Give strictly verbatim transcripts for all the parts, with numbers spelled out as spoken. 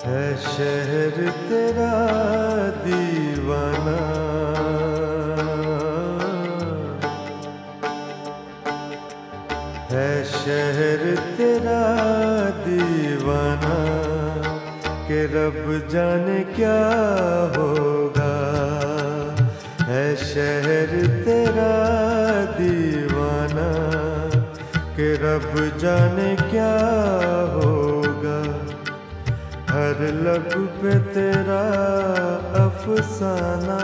है शहर तेरा दीवाना, है शहर तेरा दीवाना कि रब जाने क्या होगा। है शहर तेरा दीवाना कि रब जाने क्या होगा। हर लब पे तेरा अफसाना,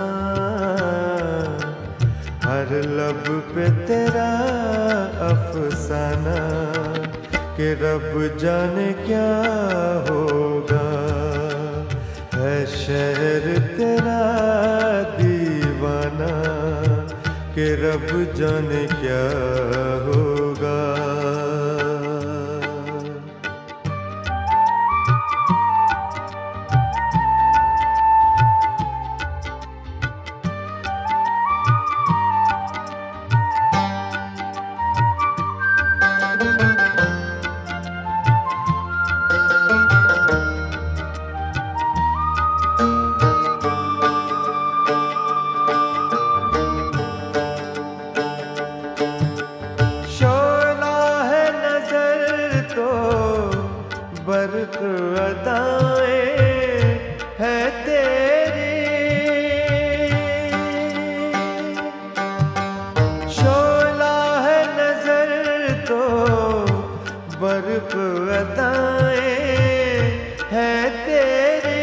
हर लब पे तेरा अफसाना कि रब जाने क्या होगा। है शहर तेरा दीवाना कि रब जाने क्या होगा। बर्क अदाएं है तेरी, शोला है नजर तो बर्क अदाएं है तेरी,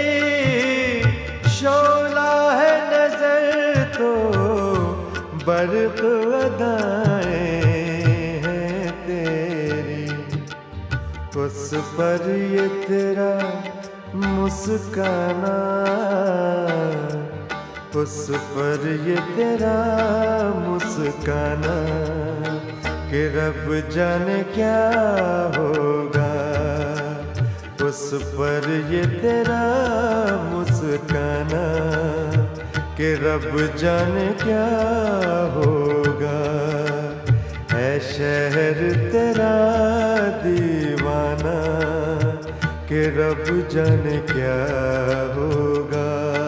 शोला है नजर तो बर्क अदाएं उस पर ये तेरा मुस्काना, उस पर ये तेरा मुस्काना कि रब जाने क्या होगा। उस पर ये तेरा मुस्काना कि रब जाने क्या होगा। है शहर तेरा दीवाना कि रब जाने क्या होगा।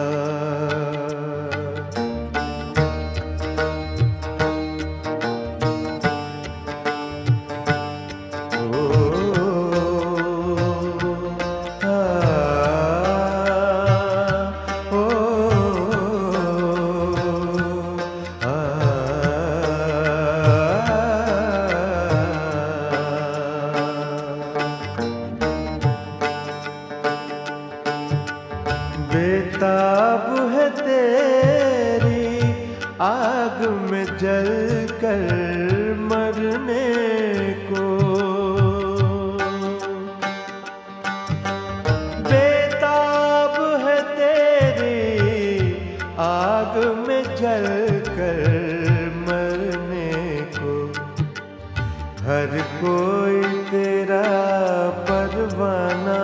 बेताब है तेरी आग में जल कर मरने को, बेताब है तेरी आग में जल कर मरने को। हर कोई तेरा परवाना,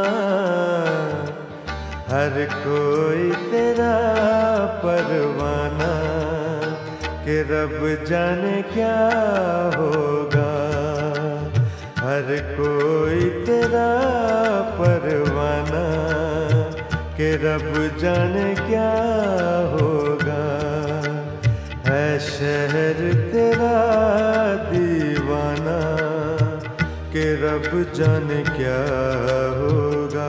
हर कोई तेरा परवाना कि रब जाने क्या होगा। हर कोई तेरा परवाना कि रब जाने क्या होगा। है शहर तेरा दीवाना कि रब जाने क्या होगा।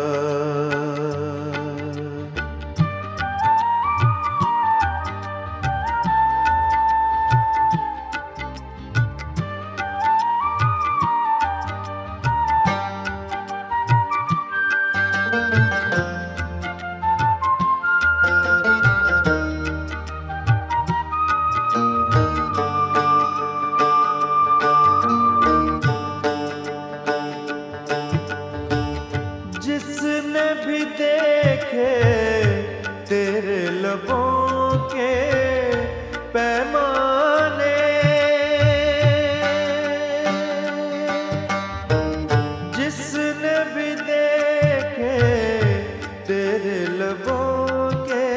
जिसने भी देखे तेरे लबों के पैमाने, जिसने भी देखे तेरे लबों के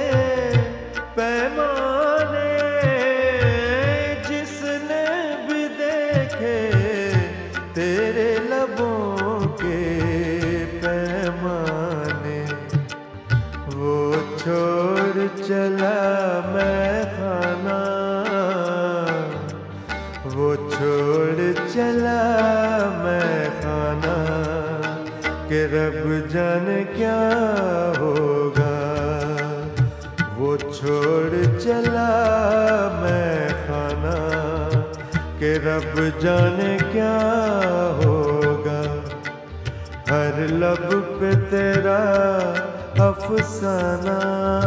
पैमाने, जिसने भी देखे तेरे लबों के पैमाने जाने क्या होगा। वो छोड़ चला मैं खाना कि रब जाने क्या होगा। हर लब पे तेरा अफसाना,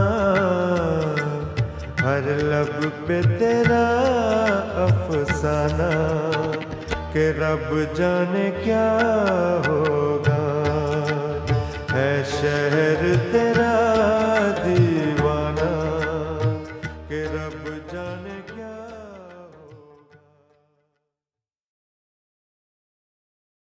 हर लब पे तेरा अफसाना कि रब जाने क्या हो।